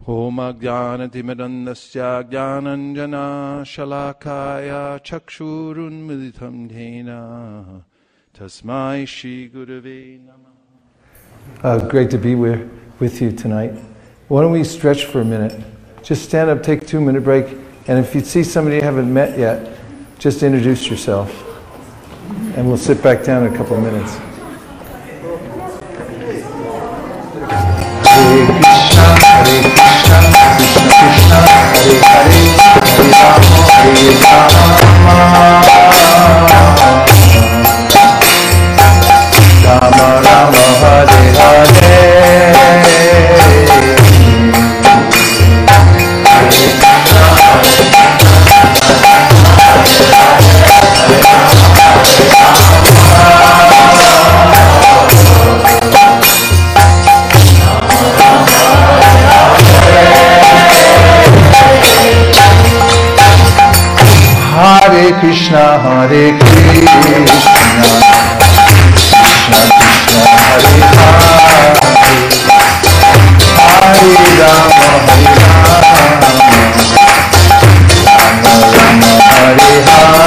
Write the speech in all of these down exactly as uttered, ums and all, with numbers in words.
Om Ajnanatimidandasya Jnananjana Shalakaya Chakshurunmilitam Dhena Tasmai Shri Gurave Namah. Uh, great to be with, with you tonight. Why don't we stretch for a minute? Just stand up, take a two minute break, and if you see somebody you haven't met yet, just introduce yourself. And we'll sit back down in a couple of minutes. Hare Krishna, Hare Krishna, Krishna Krishna, Hare Hare, Hare Rama, Hare Rama, Rama Rama, Hare Hare. Hare Krishna, Hare Krishna, Krishna Krishna, Hare Hare, Hare Rama, Hare Rama, Rama Rama, Hare Hare.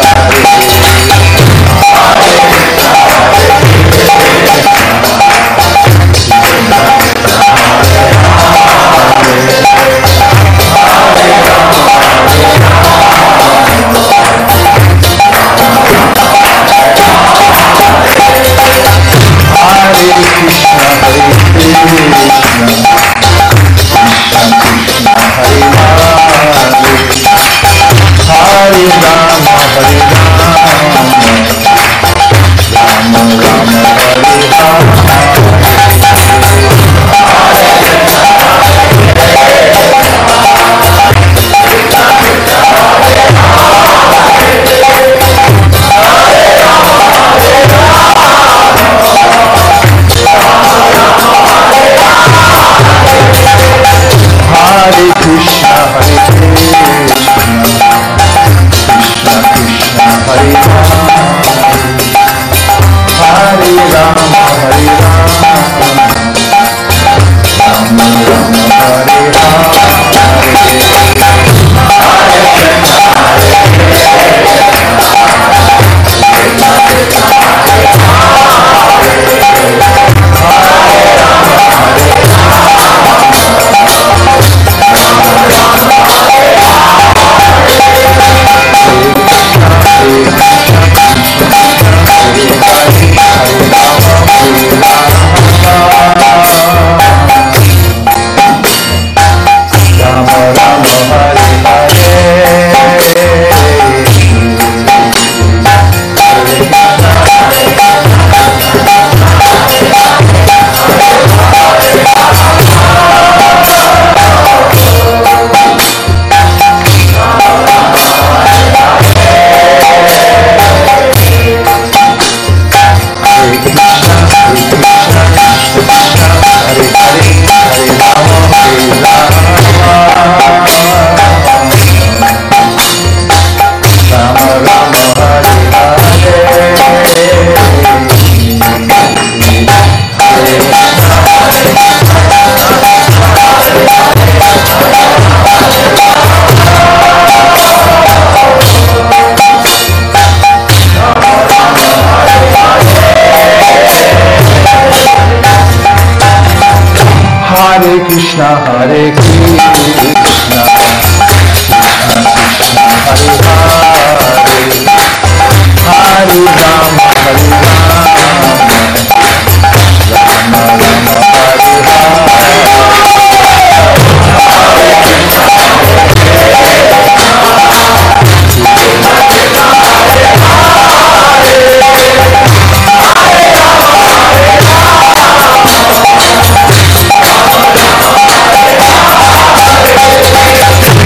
Hare Krishna, Hare Krishna, Krishna Krishna, Hare Hare, Hare Rama, Hare Rama, Rama Rama, Hare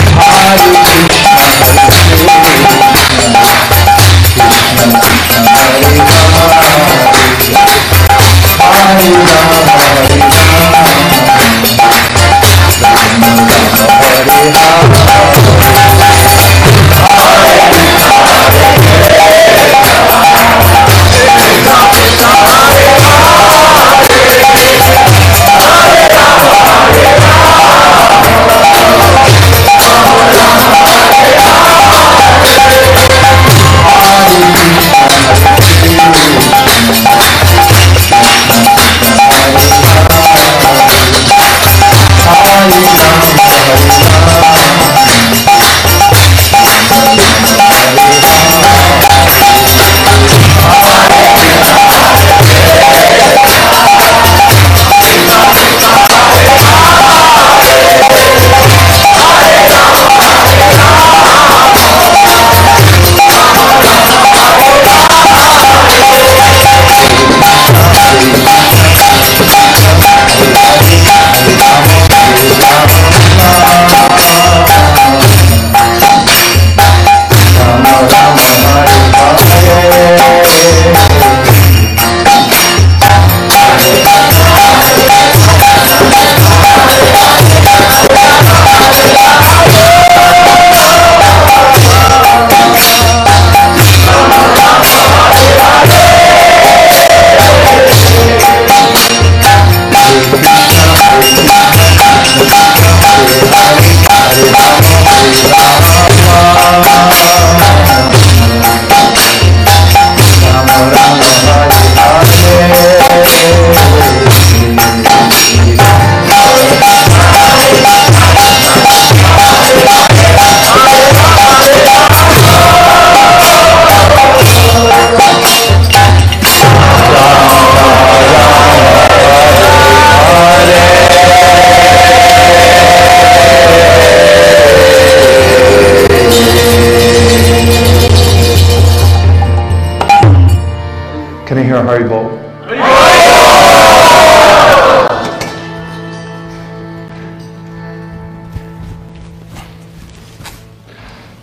Hare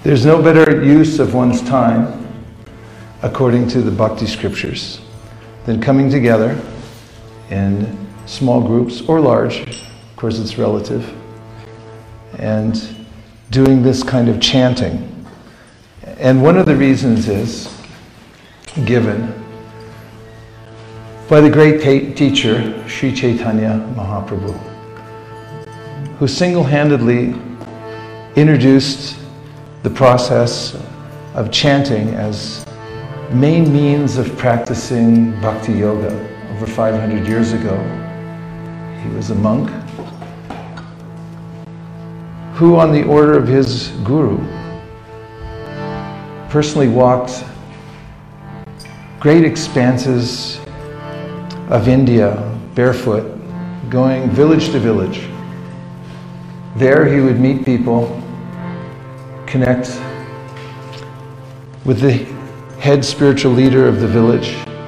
There's no better use of one's time, according to the Bhakti scriptures, than coming together in small groups or large, of course it's relative, and doing this kind of chanting. And one of the reasons is given by the great ta- teacher, Sri Chaitanya Mahaprabhu, who single-handedly introduced the process of chanting as main means of practicing bhakti yoga over five hundred years ago. He was a monk who, on the order of his guru, personally walked great expanses of India barefoot, going village to village. There he would meet people, connect with the head spiritual leader of the village,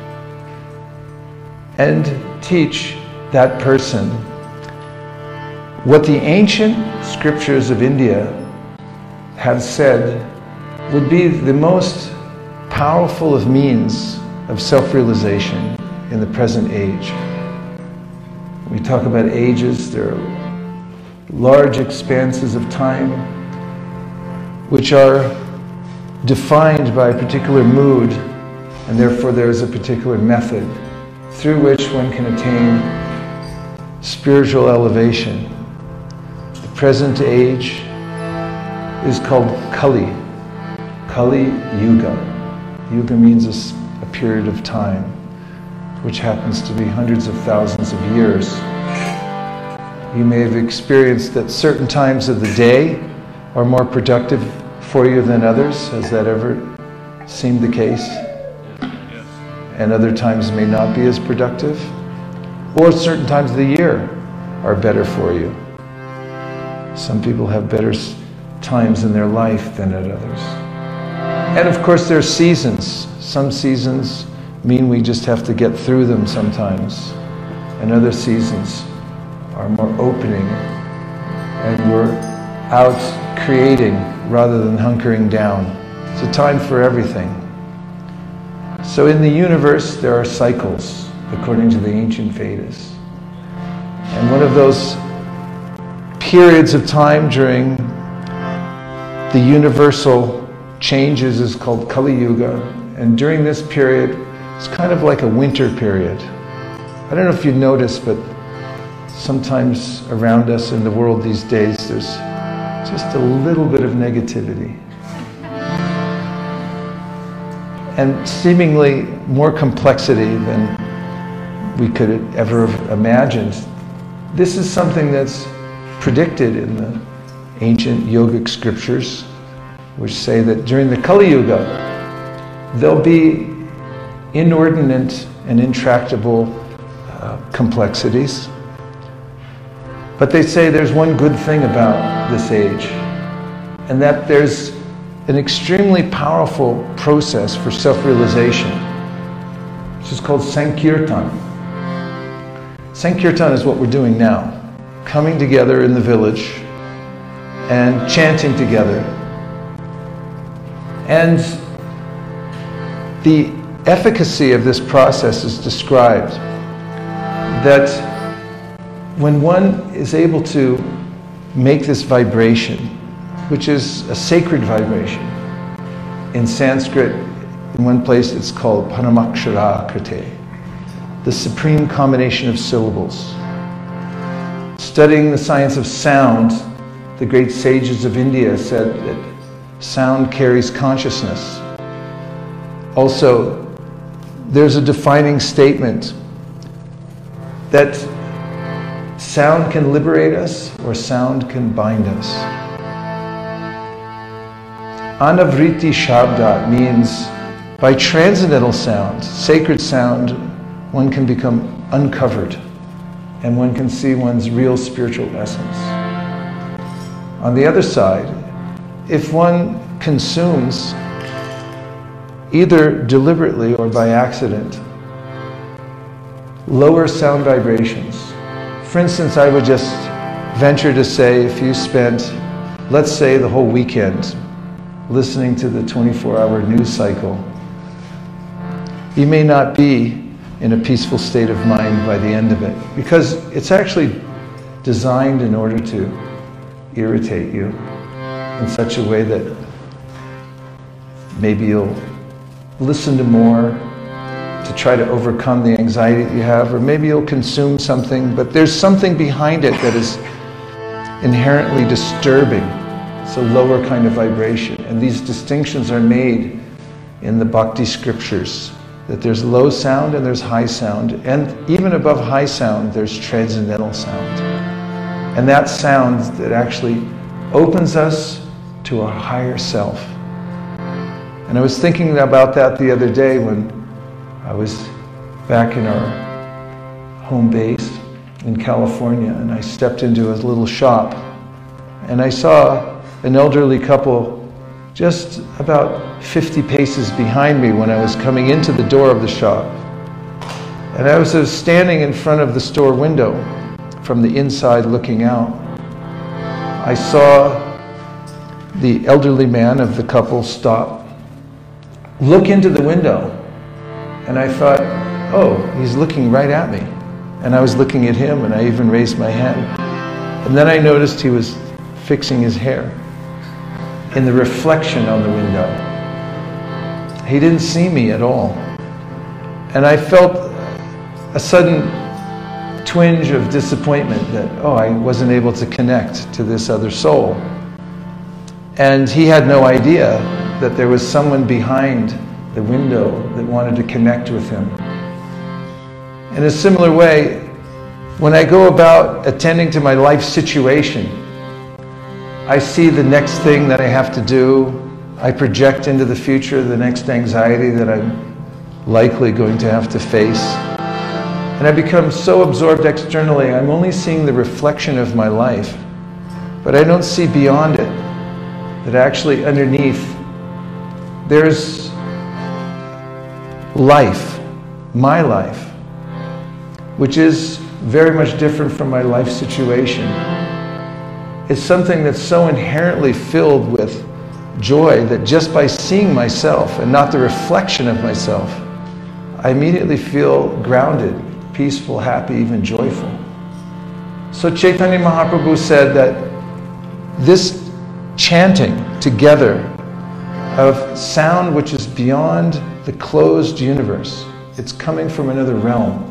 and teach that person what the ancient scriptures of India have said would be the most powerful of means of self-realization in the present age. When we talk about ages, there are large expanses of time which are defined by a particular mood, and therefore there is a particular method through which one can attain spiritual elevation. The present age is called Kali, Kali Yuga. Yuga means a, a period of time, which happens to be hundreds of thousands of years. You may have experienced that certain times of the day are more productive for you than others. Has that ever seemed the case? Yes. And other times may not be as productive? Or certain times of the year are better for you. Some people have better times in their life than at others. And of course there are seasons. Some seasons mean we just have to get through them sometimes. And other seasons are more opening, and we're out creating rather than hunkering down. It's a time for everything. So in the universe there are cycles, according to the ancient Vedas. And one of those periods of time during the universal changes is called Kali Yuga. And during this period, it's kind of like a winter period. I don't know if you notice, but sometimes around us in the world these days, there's just a little bit of negativity. And seemingly more complexity than we could ever have imagined. This is something that's predicted in the ancient yogic scriptures, which say that during the Kali Yuga, there'll be inordinate and intractable uh, complexities. But they say there's one good thing about this age, and that there's an extremely powerful process for self-realization, which is called Sankirtan. Sankirtan is what we're doing now, coming together in the village and chanting together. And the efficacy of this process is described that when one is able to make this vibration, which is a sacred vibration, in Sanskrit, in one place it's called Paramakshara Krite, the supreme combination of syllables. Studying the science of sound, the great sages of India said that sound carries consciousness. Also, there's a defining statement that sound can liberate us or sound can bind us. Anavriti Shabda means by transcendental sound, sacred sound, one can become uncovered and one can see one's real spiritual essence. On the other side, if one consumes, either deliberately or by accident, lower sound vibrations. For instance, I would just venture to say if you spent, let's say, the whole weekend listening to the twenty-four hour news cycle, you may not be in a peaceful state of mind by the end of it, because it's actually designed in order to irritate you in such a way that maybe you'll listen to more to try to overcome the anxiety that you have, or maybe you'll consume something, but there's something behind it that is inherently disturbing. It's a lower kind of vibration, and these distinctions are made in the Bhakti scriptures, that there's low sound and there's high sound, and even above high sound there's transcendental sound. And that sound that actually opens us to a higher self. And I was thinking about that the other day when I was back in our home base in California, and I stepped into a little shop, and I saw an elderly couple just about fifty paces behind me when I was coming into the door of the shop. And I was standing in front of the store window from the inside looking out. I saw the elderly man of the couple stop, look into the window, and I thought, oh, he's looking right at me. And I was looking at him, and I even raised my hand. And then I noticed he was fixing his hair in the reflection on the window. He didn't see me at all. And I felt a sudden twinge of disappointment that, oh, I wasn't able to connect to this other soul. And he had no idea that there was someone behind the window that wanted to connect with him. In a similar way, when I go about attending to my life situation, I see the next thing that I have to do. I project into the future the next anxiety that I'm likely going to have to face. And I become so absorbed externally, I'm only seeing the reflection of my life. But I don't see beyond it, that actually underneath there's life, my life, which is very much different from my life situation. It's something that's so inherently filled with joy that just by seeing myself and not the reflection of myself, I immediately feel grounded, peaceful, happy, even joyful. So Chaitanya Mahaprabhu said that this chanting together of sound which is beyond the closed universe, it's coming from another realm,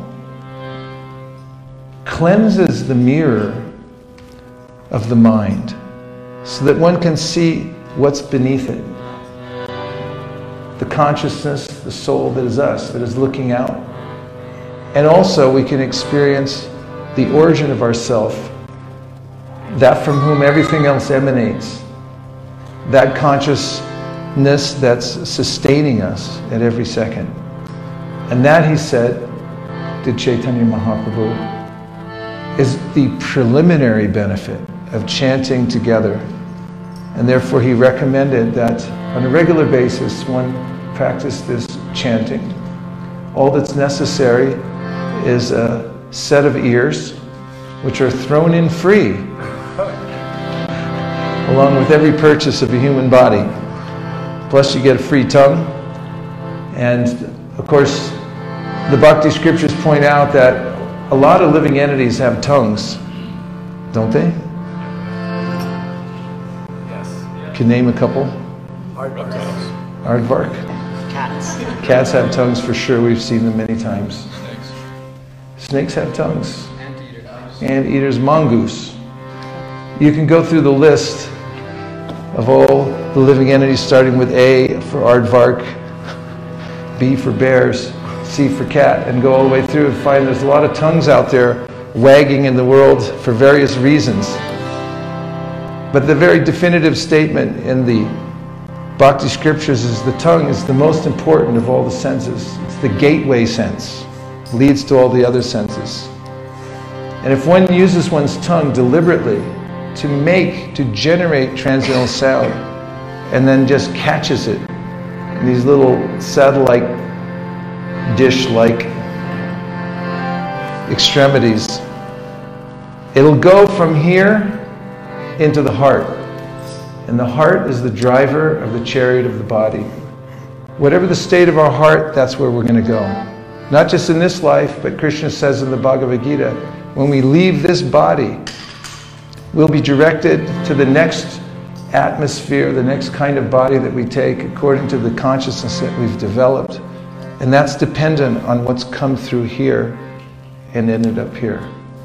cleanses the mirror of the mind so that one can see what's beneath it. The consciousness, the soul that is us, that is looking out. And also we can experience the origin of ourself, that from whom everything else emanates, that consciousness that's sustaining us at every second. And that, he said, did Chaitanya Mahaprabhu, is the preliminary benefit of chanting together. And therefore he recommended that on a regular basis one practice this chanting. All that's necessary is a set of ears which are thrown in free along with every purchase of a human body. Plus you get a free tongue. And of course the Bhakti scriptures point out that a lot of living entities have tongues, don't they? Yes. Can name a couple? Aardvark. Aardvark? Cats. Cats have tongues for sure. We've seen them many times. Snakes. Snakes have tongues. Anteaters. Anteaters, mongoose. You can go through the list of all the living entities starting with A for aardvark, B for bears, C for cat, and go all the way through and find there's a lot of tongues out there wagging in the world for various reasons. But the very definitive statement in the Bhakti scriptures is the tongue is the most important of all the senses. It's the gateway sense, leads to all the other senses. And if one uses one's tongue deliberately to make, to generate transcendental sound, and then just catches it in these little satellite dish-like extremities, it'll go from here into the heart. And the heart is the driver of the chariot of the body. Whatever the state of our heart, that's where we're going to go. Not just in this life, but Krishna says in the Bhagavad Gita, when we leave this body, we'll be directed to the next atmosphere, the next kind of body that we take according to the consciousness that we've developed. And that's dependent on what's come through here and ended up here.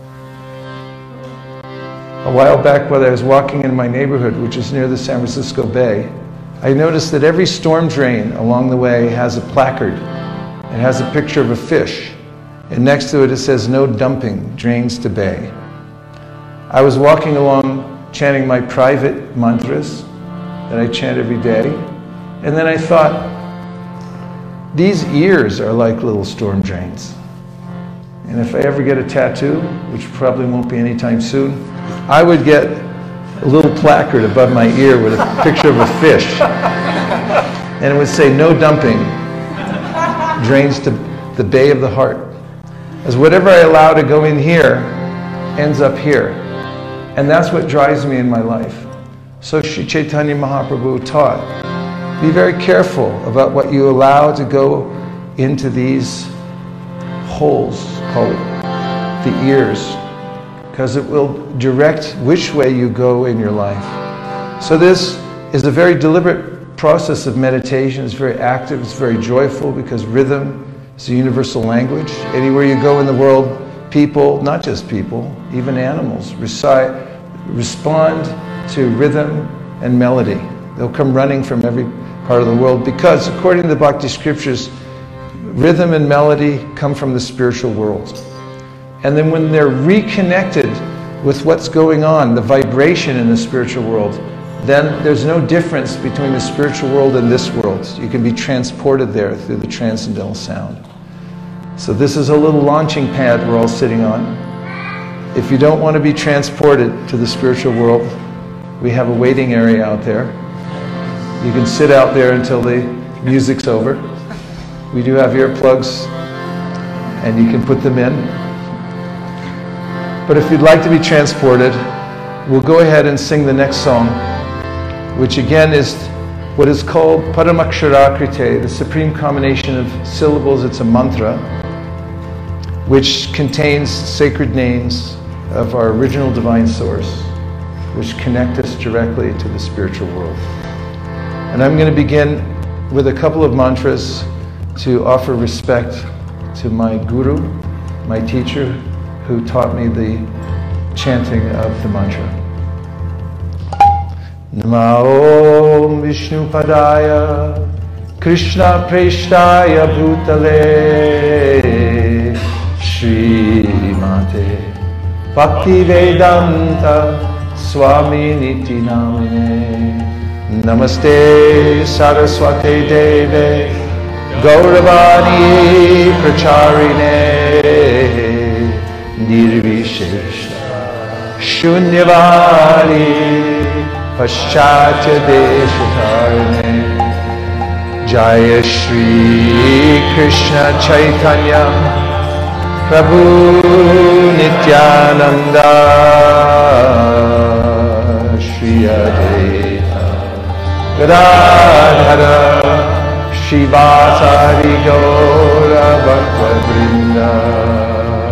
A while back when I was walking in my neighborhood, which is near the San Francisco Bay, I noticed that every storm drain along the way has a placard. It has a picture of a fish, and next to it it says, "No dumping, drains to bay." I was walking along chanting my private mantras that I chant every day, and then I thought, these ears are like little storm drains. And if I ever get a tattoo, which probably won't be anytime soon, I would get a little placard above my ear with a picture of a fish. And it would say, "No dumping, drains to the bay of the heart." As whatever I allow to go in here ends up here. And that's what drives me in my life. So Sri Chaitanya Mahaprabhu taught, be very careful about what you allow to go into these holes called the ears, because it will direct which way you go in your life. So this is a very deliberate process of meditation. It's very active, it's very joyful, because rhythm is a universal language. Anywhere you go in the world, people, not just people, even animals, recite, respond to rhythm and melody. They'll come running from every part of the world, because according to the Bhakti scriptures, rhythm and melody come from the spiritual world. And then when they're reconnected with what's going on, the vibration in the spiritual world, then there's no difference between the spiritual world and this world. You can be transported there through the transcendental sound. So this is a little launching pad we're all sitting on. If you don't want to be transported to the spiritual world, we have a waiting area out there. You can sit out there until the music's over. We do have earplugs, and you can put them in. But if you'd like to be transported, we'll go ahead and sing the next song, which again is what is called Paramaksharakritē, the supreme combination of syllables. It's a mantra which contains sacred names of our original divine source, which connect us directly to the spiritual world. And I'm going to begin with a couple of mantras to offer respect to my guru, my teacher, who taught me the chanting of the mantra. Namo Om Vishnu Padaya Krishna Preshtaya Bhutale Shri Mate Bhakti Vedanta Swami Niti Namine Namaste Saraswate Deve Gauravani Pracharine Nirvisheshta Shunyavani Paschatya Deshatarne Jaya Shri Krishna Chaitanya Prabhu Nityananda Shri Advaita Gadadhara Shivasari Gaura Bhakta Vrinda.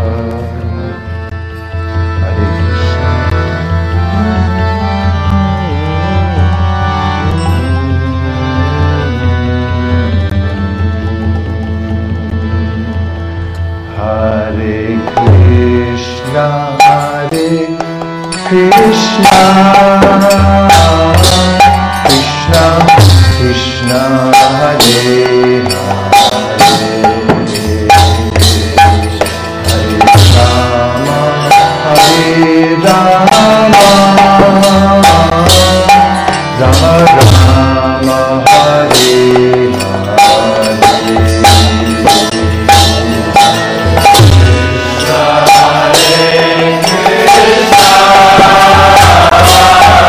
Hare Krishna, Hare Krishna, Krishna Krishna, Hare Hare, Hare Rama, Hare Rama, Rama Rama, Hare Hare.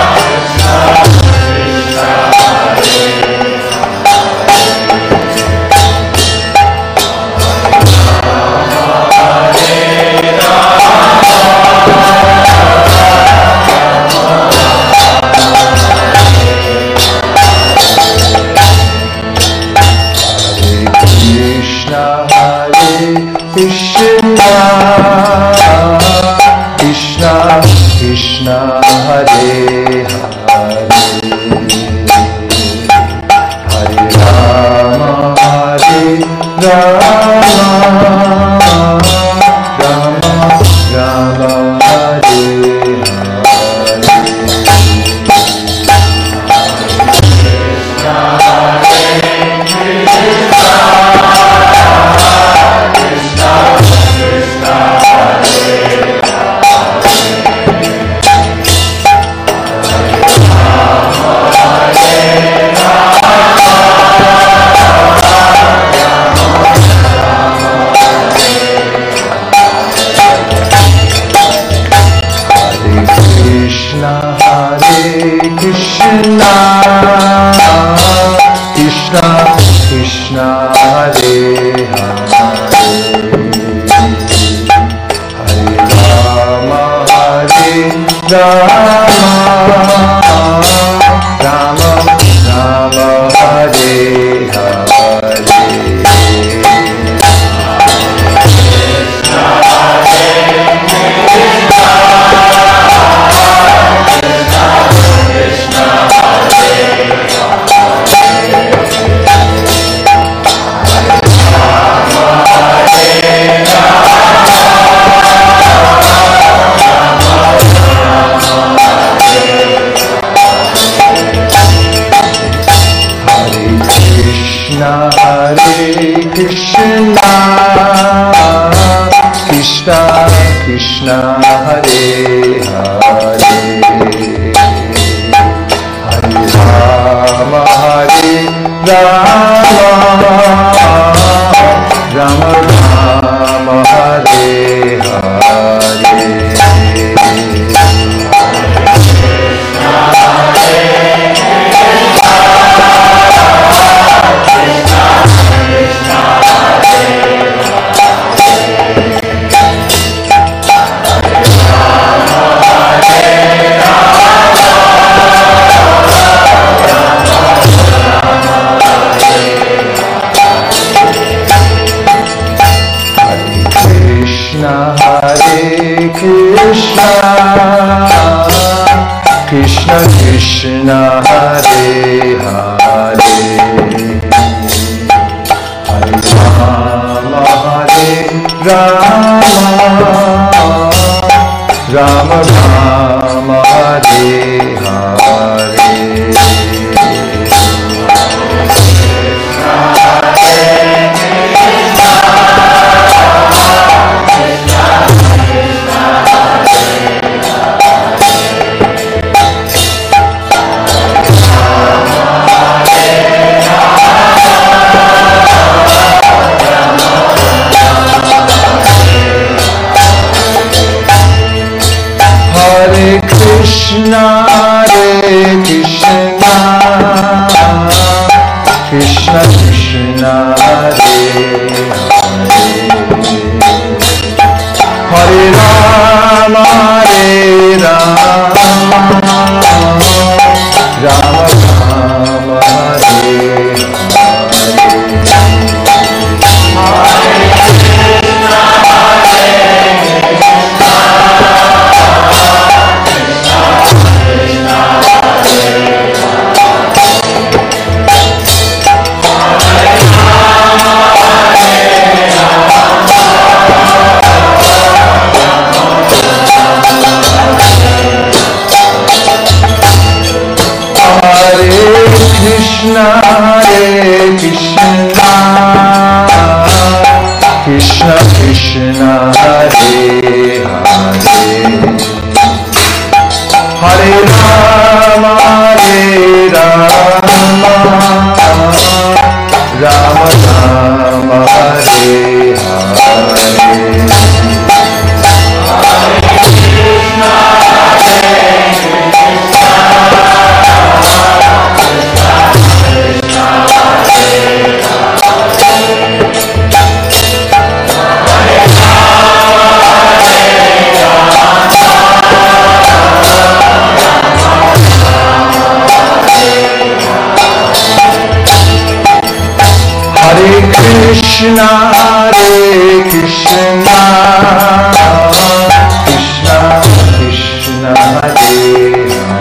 Krishna, Krishna Hare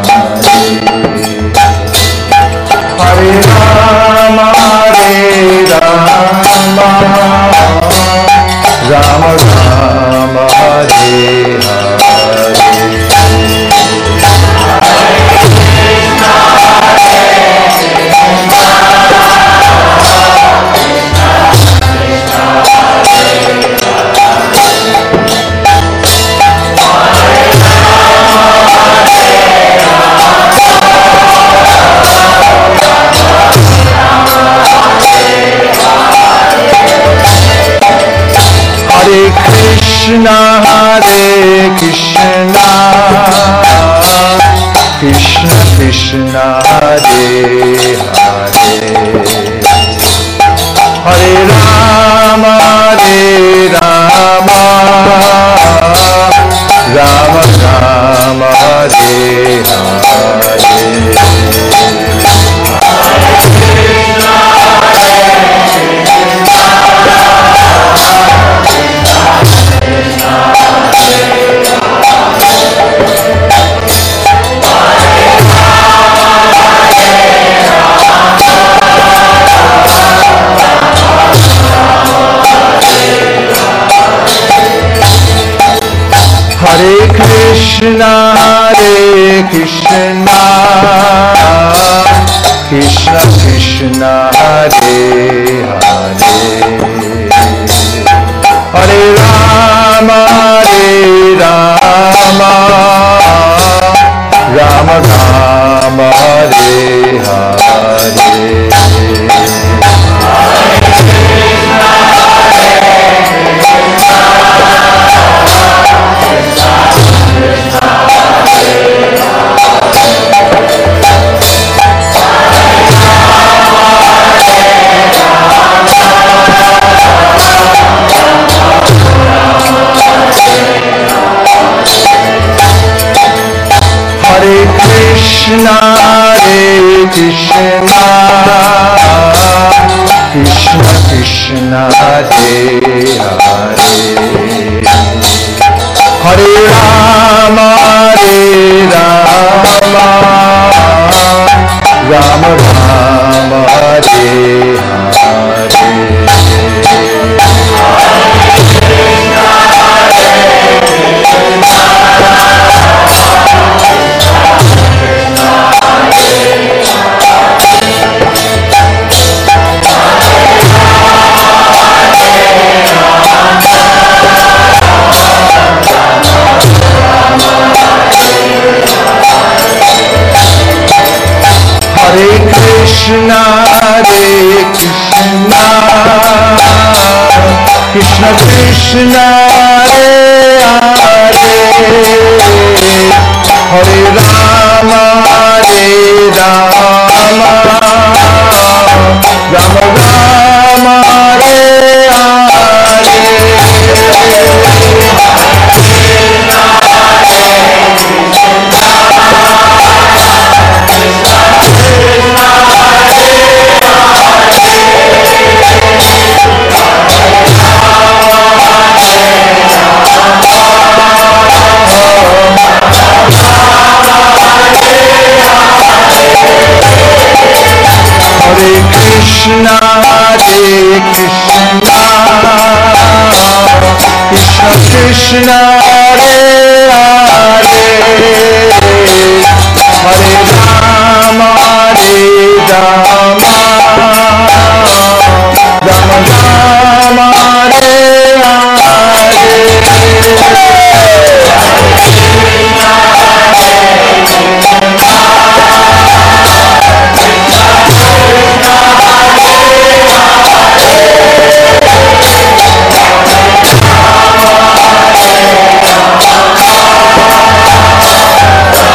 Krishna Hare Hare Hare Rama Hare Rama Rama Rama Hare Hare Hare Krishna, Hare Krishna, Krishna Krishna, Hare Hare, Hare Rama, Hare Rama, Rama Rama, Hare Hare. Hare Krishna, Hare Krishna, Krishna Krishna, Hare Hare, Hare Rama, Hare Rama, Rama Rama, Hare Hare. Hare Krishna, Hare Krishna, Krishna Krishna, Hare Hare, Hare Rama, Hare Rama, Rama Rama, Hare Hare. Hare Krishna, Hare Krishna, Krishna Krishna, Hare Hare, Hare Rama, Hare Rama, Rama Rama, Hare Hare.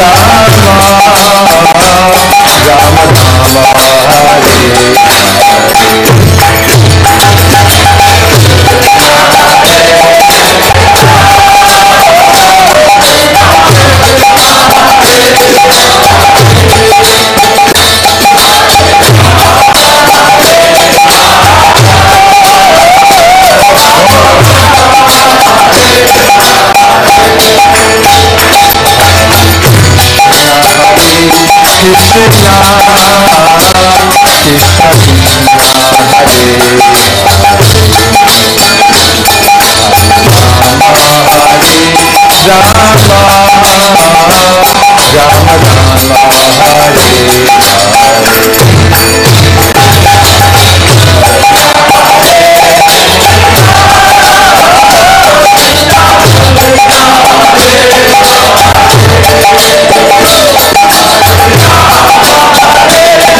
Hare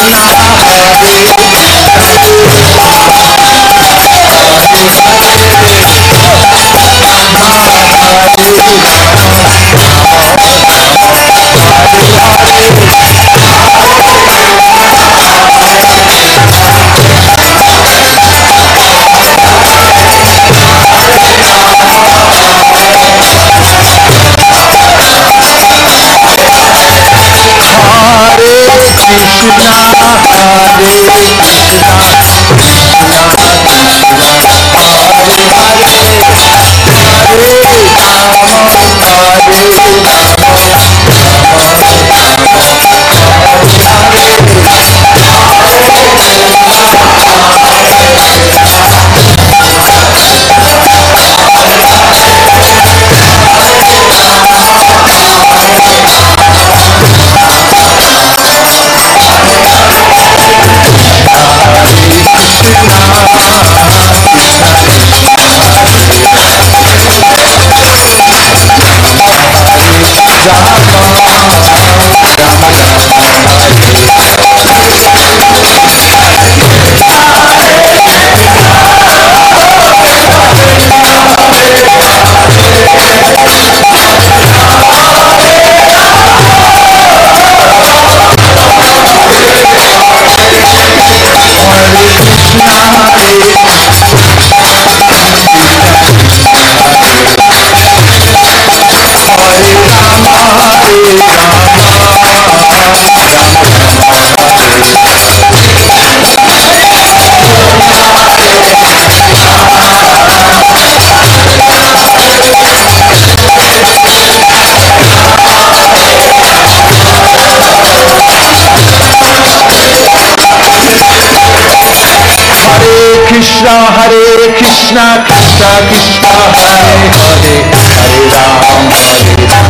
Krishna, Hare Krishna, Krishna Krishna, Hare Hare, Hare Ram, Hare Ram,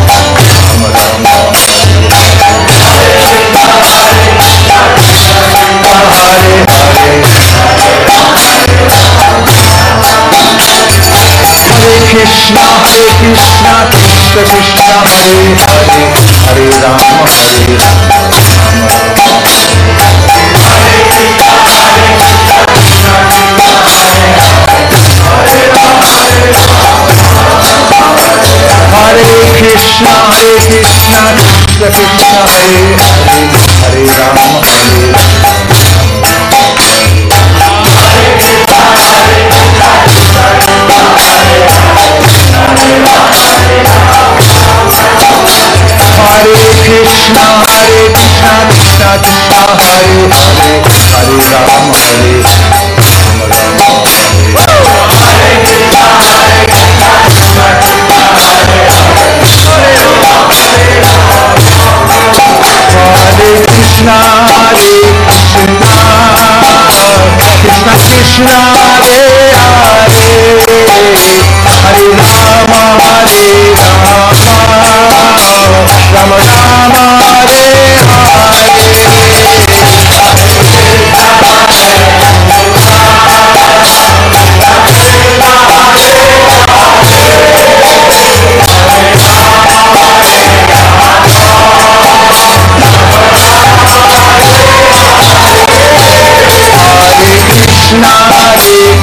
Ram Ram, Hare Krishna, Hare Krishna, Krishna Krishna, Hare Hare, Hare Ram, Hare Ram, Hare Krishna, Hare Krishna, Krishna Krishna, Hare Hare, Hare Ram, Hare Hare Krishna, Hare Krishna, Krishna Krishna, Hare Hare, Hare Ram, Hare Krishna, Hare Krishna, Krishna Krishna, Hare Hare, Hare Rama, Hare Rama, Rama Rama, Hare Krishna, Hare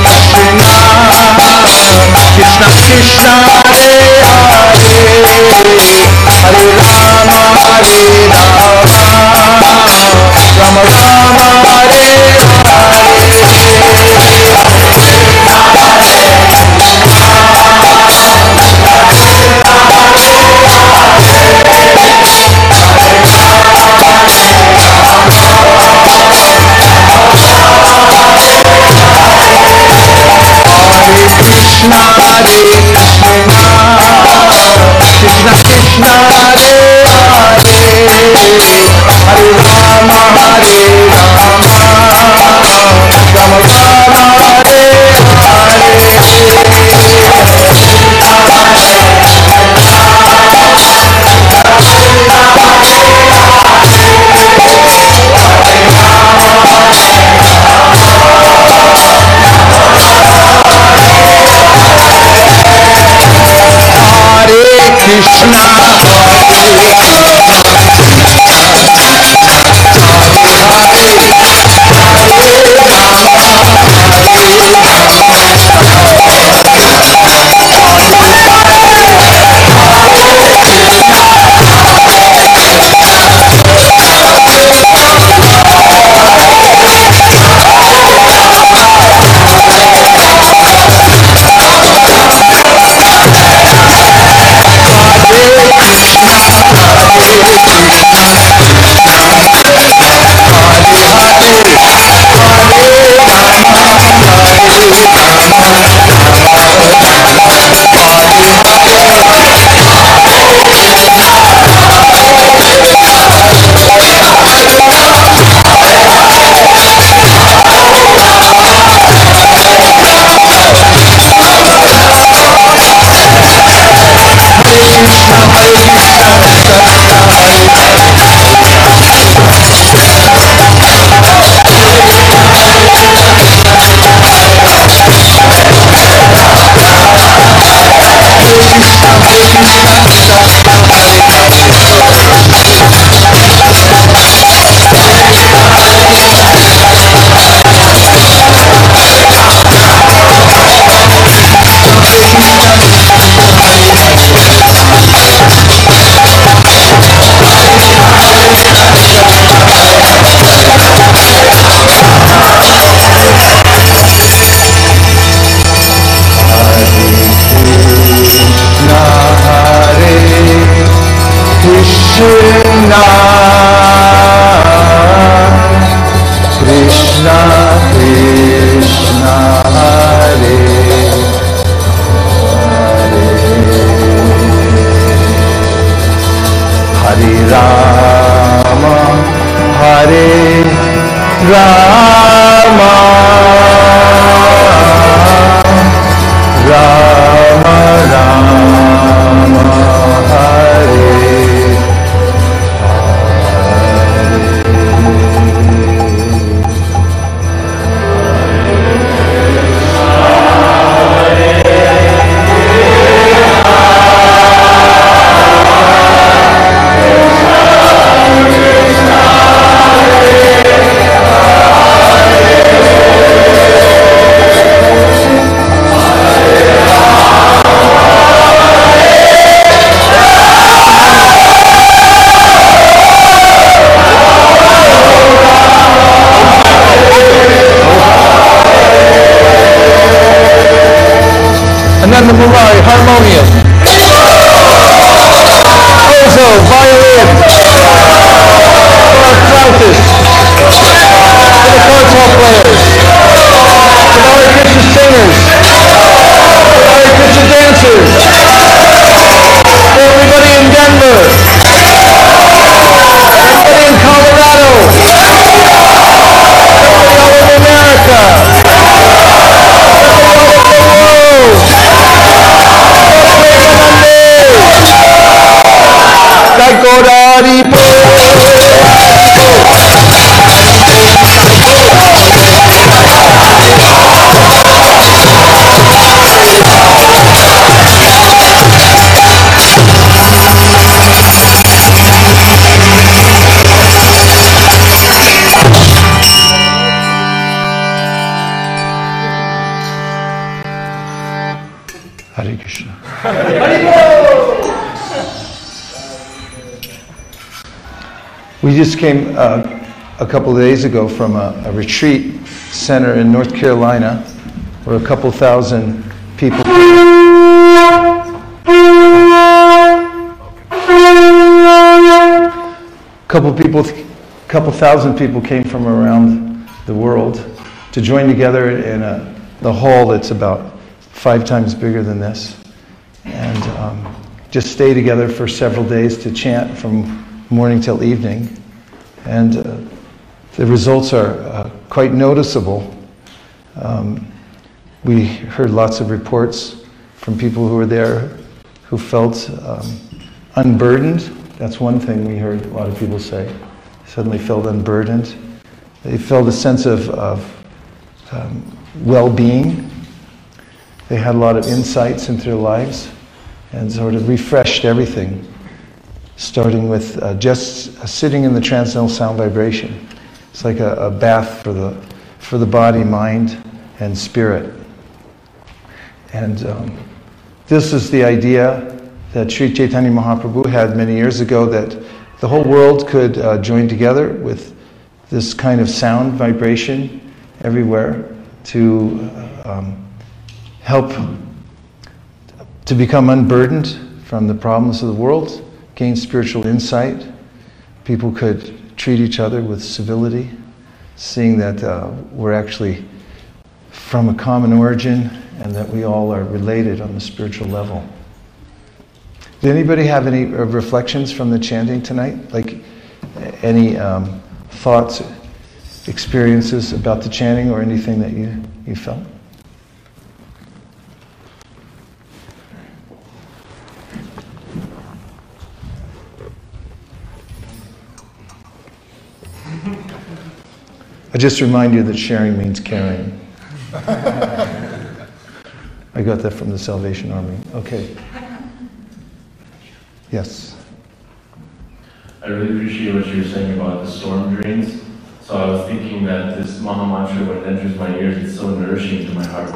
Rama, Rama, Rama, Hare, Ananda Murari, harmonium. Ozo, violin. For our flautists. For the kartal players. For the Hare Krishna singers. For the Hare Krishna dancers. For everybody in Denver. Everybody in Colorado. Everybody all over America. Godari po. Hare Krishna. We just came uh, a couple of days ago from a, a retreat center in North Carolina where a couple thousand people a couple people couple thousand people came from around the world to join together in a, the hall that's about five times bigger than this, and um, just stay together for several days to chant from morning till evening, and uh, the results are uh, quite noticeable. Um, we heard lots of reports from people who were there who felt um, unburdened. That's one thing we heard a lot of people say. Suddenly felt unburdened. They felt a sense of, of um, well-being. They had a lot of insights into their lives and sort of refreshed everything, starting with uh, just uh, sitting in the transcendental sound vibration. It's like a, a bath for the for the body, mind, and spirit. And um, this is the idea that Sri Chaitanya Mahaprabhu had many years ago, that the whole world could uh, join together with this kind of sound vibration everywhere to uh, um, help to become unburdened from the problems of the world, gain spiritual insight. People could treat each other with civility, seeing that uh, we're actually from a common origin and that we all are related on the spiritual level. Did anybody have any uh, reflections from the chanting tonight? Like any um, thoughts, experiences about the chanting or anything that you, you felt? I just remind you that sharing means caring. I got that from the Salvation Army. Okay. Yes. I really appreciate what you were saying about the storm drains. So I was thinking that this Maha Mantra, when it enters my ears, it's so nourishing to my heart.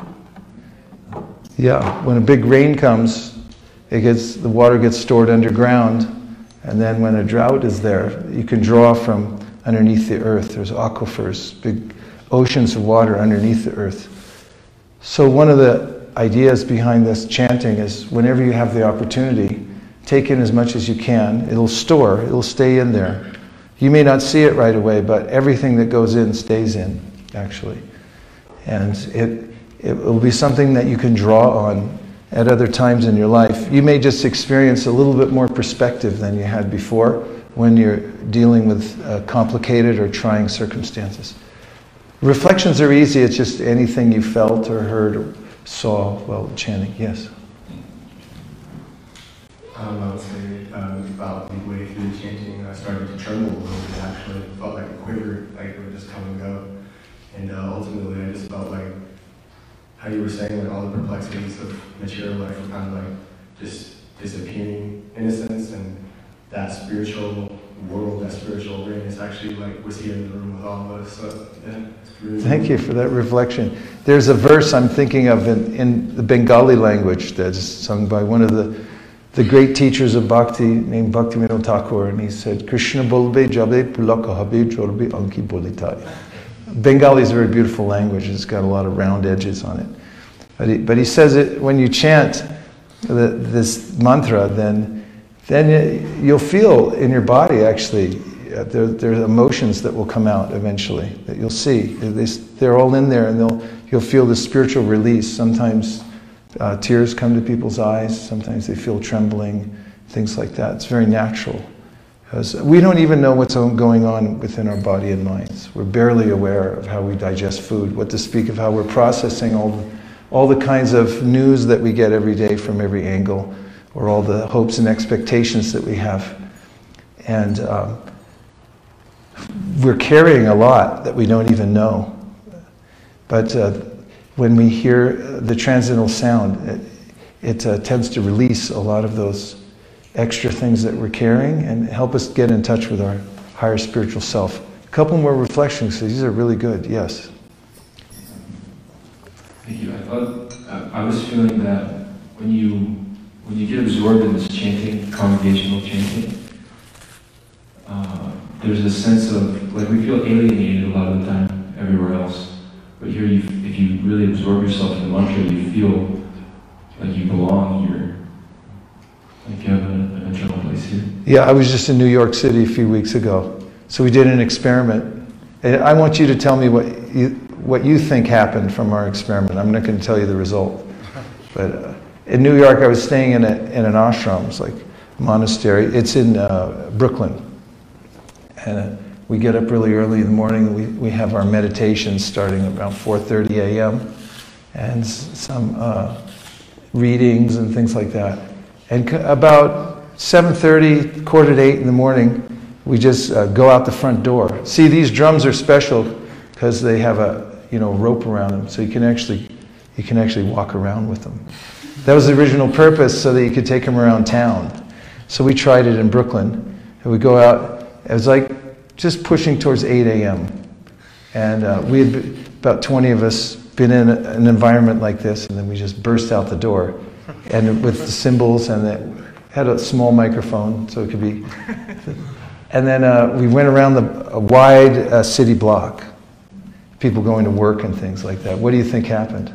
Yeah, when a big rain comes, it gets the water gets stored underground, and then when a drought is there, you can draw from underneath the earth. There's aquifers, big oceans of water underneath the earth. So one of the ideas behind this chanting is whenever you have the opportunity, take in as much as you can. It'll store, it'll stay in there. You may not see it right away, but everything that goes in stays in, actually. And it, it will be something that you can draw on at other times in your life. You may just experience a little bit more perspective than you had before, when you're dealing with uh, complicated or trying circumstances. Reflections are easy, it's just anything you felt or heard or saw while chanting. Yes? Um, I would say um, about midway through the chanting, I started to tremble a little bit actually. It felt like a quiver, like it would just come and go. And uh, ultimately I just felt like, how you were saying, like all the perplexities of material life were kind of like just disappearing in a sense, and that spiritual world, that spiritual awareness actually like was here in the room with all of us. So yeah, it's really Thank you for that reflection. There's a verse I'm thinking of in, in the Bengali language that's sung by one of the the great teachers of Bhakti named Bhaktivinoda Thakur, and he said, Krishna bolbe jabe pulaka habe jorbe anki bolitai. Bengali is a very beautiful language. It's got a lot of round edges on it. But he, but he says it when you chant the, this mantra, then then you'll feel in your body actually uh, there there's emotions that will come out eventually that you'll see. They, they're all in there, and they'll you'll feel the spiritual release. Sometimes Uh, tears come to people's eyes, sometimes they feel trembling, things like that. It's very natural. Because we don't even know what's going on within our body and minds. We're barely aware of how we digest food, what to speak of how we're processing all the, all the kinds of news that we get every day from every angle, or all the hopes and expectations that we have. And um, we're carrying a lot that we don't even know. But uh, when we hear the transcendental sound, it, it uh, tends to release a lot of those extra things that we're carrying and help us get in touch with our higher spiritual self. A couple more reflections, so these are really good. Yes? Thank you. I thought, uh, I was feeling that when you, when you get absorbed in this chanting, congregational chanting, uh, there's a sense of, like we feel alienated a lot of the time everywhere else. But here, you, if you really absorb yourself in the mantra, you feel like you belong here. Like you have an eventual place here. Yeah, I was just in New York City a few weeks ago. So we did an experiment. And I want you to tell me what you, what you think happened from our experiment. I'm not going to tell you the result. But uh, in New York, I was staying in, a, in an ashram, it's like a monastery. It's in uh, Brooklyn. And uh, we get up really early in the morning. We, we have our meditations starting around four thirty a.m. and s- some uh, readings and things like that. And c- about seven thirty, quarter to eight in the morning, we just uh, go out the front door. See, these drums are special because they have a you know rope around them, so you can actually you can actually walk around with them. That was the original purpose, so that you could take them around town. So we tried it in Brooklyn, and we go out. It was like just pushing towards eight a.m. And uh, we had, be, about twenty of us, been in a, an environment like this, and then we just burst out the door. And with the cymbals, and it had a small microphone, so it could be... And then uh, we went around the a wide uh, city block, people going to work and things like that. What do you think happened?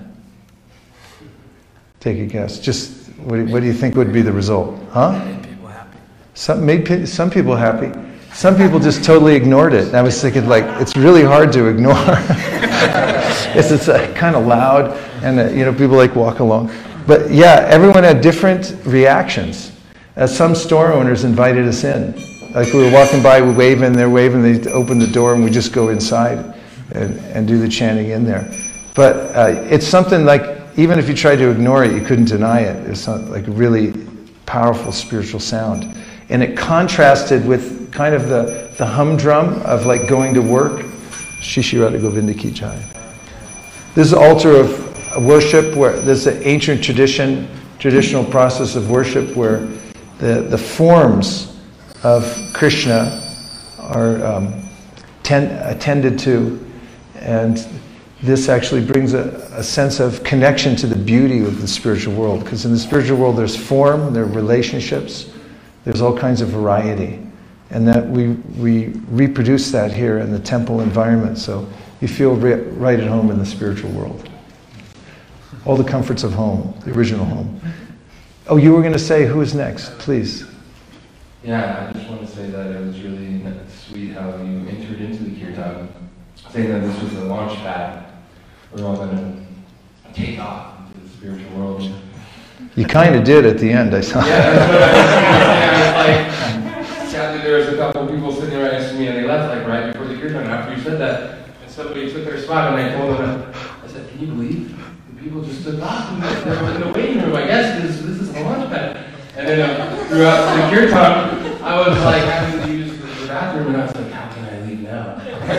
Take a guess. Just, what do, what do you think would be the result? Huh? Made people happy. Some, made pe- some people happy. Some people just totally ignored it. And I was thinking, like, it's really hard to ignore. it's it's uh, kind of loud, and uh, you know, people like walk along. But yeah, everyone had different reactions. Uh, some store owners invited us in. Like we were walking by, we waving, they're waving, they open the door, and we just go inside and, and do the chanting in there. But uh, it's something like, even if you tried to ignore it, you couldn't deny it. It's not like a really powerful spiritual sound. And it contrasted with kind of the, the humdrum of like going to work. Shishirada Govinda Ki Jai. This is an altar of worship, where there's an ancient tradition, traditional process of worship where the, the forms of Krishna are um, ten, attended to, and this actually brings a, a sense of connection to the beauty of the spiritual world. Because in the spiritual world there's form, there are relationships, there's all kinds of variety. And that we, we reproduce that here in the temple environment, so you feel re- right at home in the spiritual world. All the comforts of home, the original home. Oh, you were going to say, who is next? Please. Yeah, I just want to say that it was really sweet how you entered into the kirtan, saying that this was a launch pad. We're all going to take off into the spiritual world. You kind of did at the end, I saw. Yeah, that's what I was saying. I was like, sadly there was a couple people sitting right next to me, and they left like right before the kirtan after you said that. And somebody took their spot, and I told them, I said, can you believe the people just took off and they were in the waiting room? I guess this, this is a launch pad. And then uh, throughout the kirtan, I was like having to use the bathroom, and I was like, how can I leave now?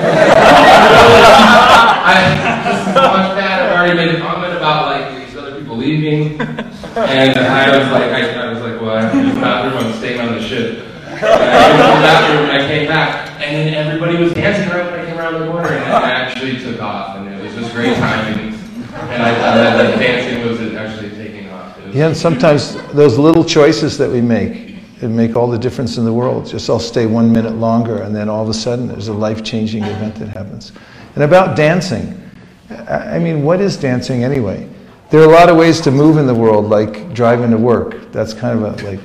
I, this is a launch pad. I've already made a comment about like these other people leaving, and I was like, I, I was like, well, I have to use the bathroom. I'm staying on the ship. And I went to the bathroom, and I came back, and then everybody was dancing around when I came around the corner, and I actually took off, and it was just great timing. And I thought that the dancing was actually taking off. Yeah, and sometimes those little choices that we make, it make all the difference in the world. Just I'll stay one minute longer, and then all of a sudden there's a life-changing event that happens. And about dancing, I mean, what is dancing anyway? There are a lot of ways to move in the world, like driving to work. That's kind of a, like...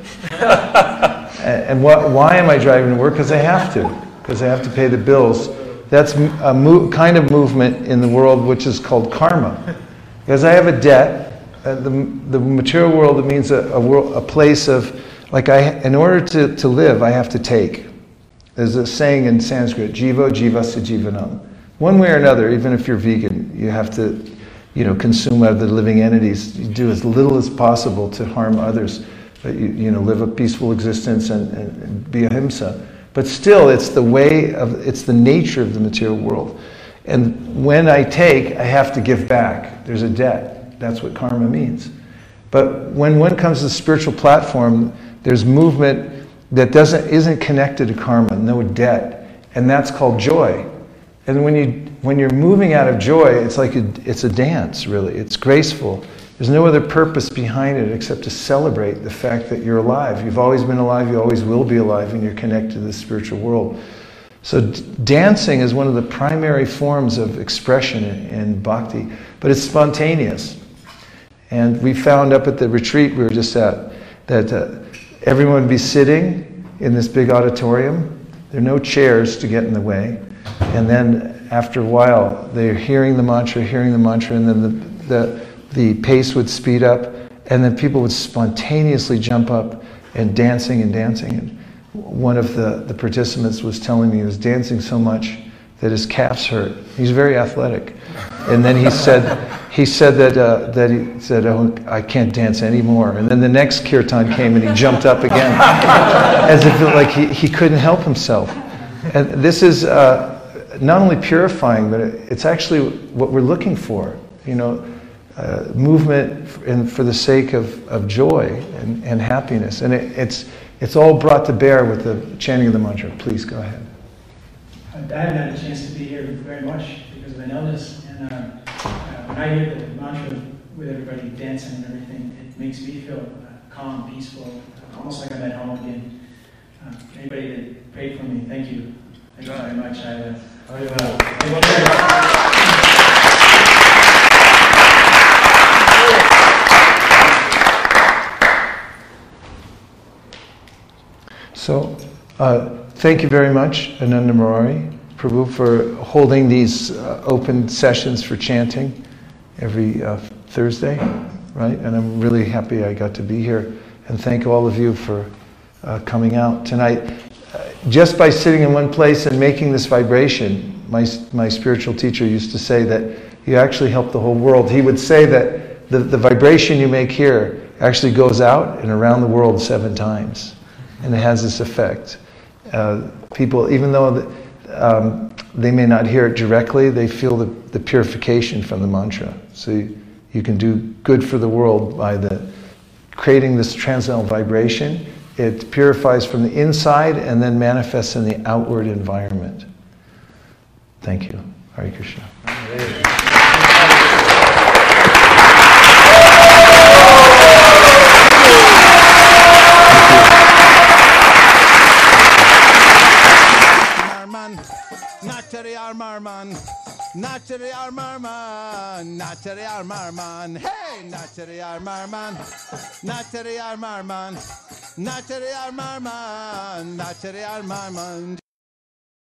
and what, why am I driving to work? Because I have to. Because I have to pay the bills. That's a mo- kind of movement in the world which is called karma. Because I have a debt. Uh, the, the material world, it means a, a, world, a place of, like, I, in order to, to live, I have to take. There's a saying in Sanskrit, jivo jivasya jivanam. One way or another, even if you're vegan, you have to, you know, consume out of the living entities. You do as little as possible to harm others. But you, you know, live a peaceful existence and, and, and be ahimsa. But still, it's the way of, it's the nature of the material world. And when I take, I have to give back. There's a debt. That's what karma means. But when one comes to the spiritual platform, there's movement that doesn't isn't connected to karma, no debt, and that's called joy. And when you when you're moving out of joy, it's like a, it's a dance, really. It's graceful. There's no other purpose behind it except to celebrate the fact that you're alive. You've always been alive, you always will be alive, and you're connected to the spiritual world. So d- dancing is one of the primary forms of expression in, in bhakti, but it's spontaneous. And we found up at the retreat we were just at that uh, everyone would be sitting in this big auditorium. There are no chairs to get in the way. And then after a while, they're hearing the mantra, hearing the mantra, and then the, the the pace would speed up, and then people would spontaneously jump up and dancing and dancing. And one of the, the participants was telling me he was dancing so much that his calves hurt. He's very athletic. And then he said he said that uh, that he said, oh, I can't dance anymore. And then the next kirtan came and he jumped up again, as if like he, he couldn't help himself. And this is uh, not only purifying, but it's actually what we're looking for. You know, Uh, movement in, for the sake of, of joy and, and happiness. And it, it's it's all brought to bear with the chanting of the mantra. Please go ahead. I haven't had a chance to be here very much because of an illness. And uh, uh, when I hear the mantra with everybody dancing and everything, it makes me feel uh, calm, peaceful, uh, almost like I'm at home again. Uh, anybody that prayed for me, thank you. Thank you very much. I, uh, I, uh, I will very So, uh, thank you very much, Ananda Murari Prabhu, for holding these uh, open sessions for chanting every uh, Thursday, right? And I'm really happy I got to be here. And thank all of you for uh, coming out tonight. Uh, just by sitting in one place and making this vibration, my, my spiritual teacher used to say that you actually help the whole world. He would say that the, the vibration you make here actually goes out and around the world seven times. And it has this effect. Uh, people, even though the, um, they may not hear it directly, they feel the, the purification from the mantra. So you, you can do good for the world by the creating this transcendental vibration. It purifies from the inside and then manifests in the outward environment. Thank you. Hare Krishna. Natari Armarman, Natari Armarman, Natari Armarman, hey, Natari Armarman, Natari Armarman, Natari Armarman, Natari Armarman.